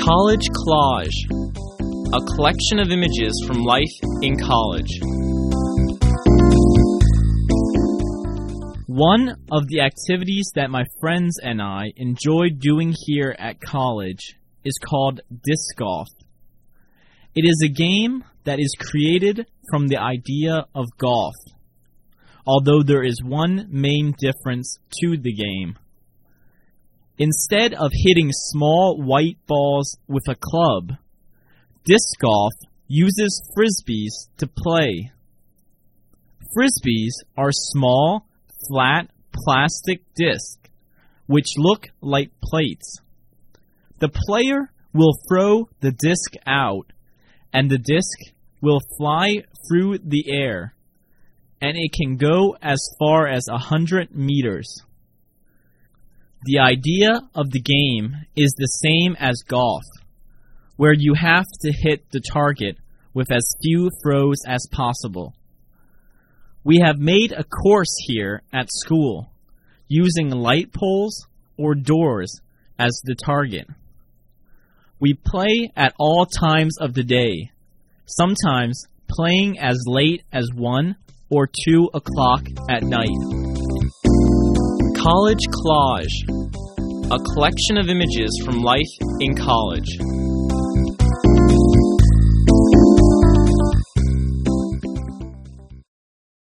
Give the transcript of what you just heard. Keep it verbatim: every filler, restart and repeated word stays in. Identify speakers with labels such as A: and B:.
A: College Collage, a collection of images from life in college. One of the activities that my friends and I enjoy doing here at college is called disc golf. It is a game that is created from the idea of golf, although there is one main difference to the game. Instead of hitting small white balls with a club, disc golf uses frisbees to play. Frisbees are small, flat plastic discs which look like plates. The player will throw the disc out, and the disc will fly through the air, and it can go as far as one hundred meters. The idea of the game is the same as golf, where you have to hit the target with as few throws as possible. We have made a course here at school, using light poles or doors as the target. We play at all times of the day, sometimes playing as late as one or two o'clock at night. College Collage, a collection of images from life in college.